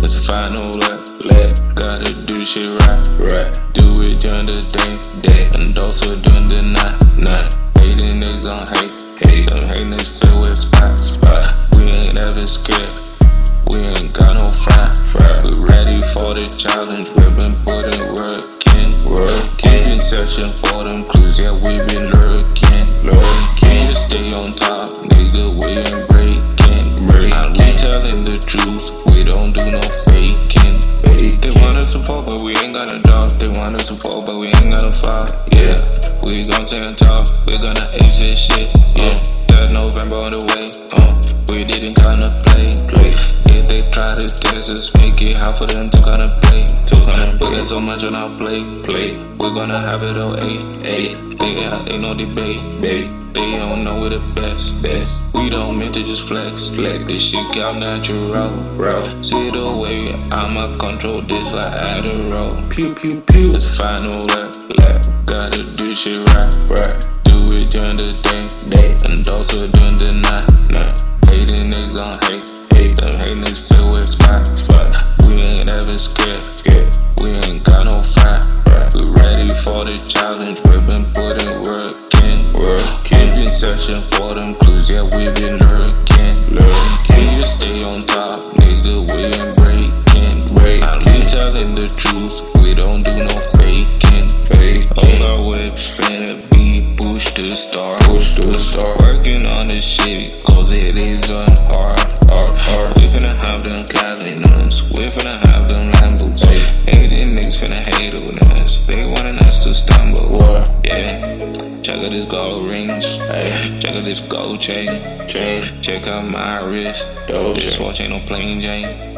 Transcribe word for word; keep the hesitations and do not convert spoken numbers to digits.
It's a final let, let. Gotta do shit right, right. Do it during the day, day. And also during the night, night. Hating niggas gon' hate, hate. Them hating niggas fill with spot, spot. We ain't ever scared. We ain't got no fight, fight. We ready for the challenge. We been putting work in, work in. We been searching for them clues, yeah, we been lurking, lurking. Just stay on top, nigga, we ain't breaking, breaking. And we telling the truth, we don't do no faking, faking. They want us to fall, but we ain't gonna dog. They want us to fall, but we ain't gonna fall, yeah. We gon' stay on top, we gonna ace this shit, yeah. Third November on the way, uh. We didn't kinda play, play. If they try to test us, make it hard for them to kinda play, to kinda play. We got so much on our plate, plate. We're gonna have it on eight, eight. They got, ain't no debate, babe. They don't know we're the best, best. We don't mean to just flex, flex. This shit got natural, bro. See the way I'ma control this like Adderall. Pew pew pew. It's a final lap, lap. Gotta do shit right, right. Do it during the day, day. And also during the night, night. Hating niggas gon' hate, hate. Them hating niggas fill with spot, spot. We ain't ever scared, scared. We ain't got no fight, right. We ready for the challenge. We been putting work in, work in. We been searching for them clues, yeah, we been lurking, lurking. We just stay on top, nigga, we ain't breaking, breaking. And we telling the truth, we don't do no faking, faking. All our whip finna be pushed to start, push to start. Working on this shit, cause it is on hard, hard, hard. We finna have them Calinos, we finna have them Lambos. Hey, these niggas finna hate on us, they wanting us to stumble. What? Yeah, check out this gold rings, hey. Check out this gold chain, chain. Check out my wrist, Dope this chain. Watch ain't no plain Jane.